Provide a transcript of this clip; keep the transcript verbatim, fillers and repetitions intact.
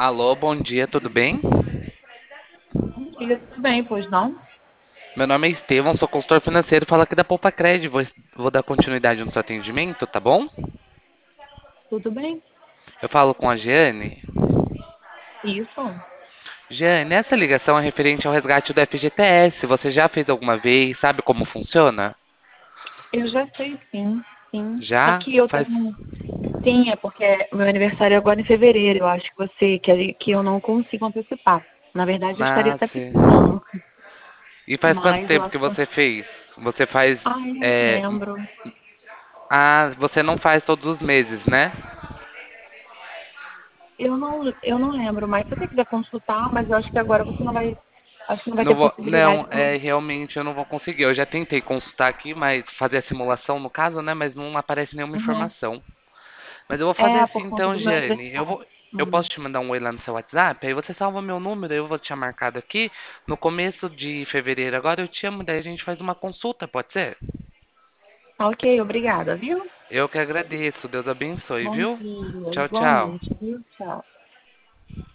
Alô, bom dia, tudo bem? Bom dia, tudo bem, pois não? Meu nome é Estevão, sou consultor financeiro, falo aqui da Poupa Cred. Vou, vou dar continuidade no seu atendimento, tá bom? Tudo bem? Eu falo com a Jeane. Isso. Jeane, essa ligação é referente ao resgate do F G T S. Você já fez alguma vez? Sabe como funciona? Eu já sei, sim, sim. Só Já? que eu Faz. tenho. Sim, é porque meu aniversário é agora em fevereiro. Eu acho que você que, que eu não consigo antecipar. Na verdade, eu estaria Ah, até sim. pensando, E faz quanto mas eu tempo que acho que. você fez? Você faz. Ai, não é, lembro. Ah, você não faz todos os meses, né? Eu não, eu não lembro, mas se você quiser consultar, mas eu acho que agora você não vai. Acho que não vai Não ter vou, possibilidade, não, não. é, realmente eu não vou conseguir. Eu já tentei consultar aqui, mas fazer a simulação no caso, né? Mas não aparece nenhuma Uhum. informação. Mas eu vou fazer É, assim por conta então, do meu Jane. Eu aniversário. vou, eu Hum. posso te mandar um oi lá no seu WhatsApp, aí você salva meu número, eu vou te marcado aqui. No começo de fevereiro agora eu te amo, daí a gente faz uma consulta, pode ser? Ok, obrigada, viu? Eu que agradeço. Deus abençoe, Bom viu? dia, Tchau, tchau. igualmente, viu? Tchau.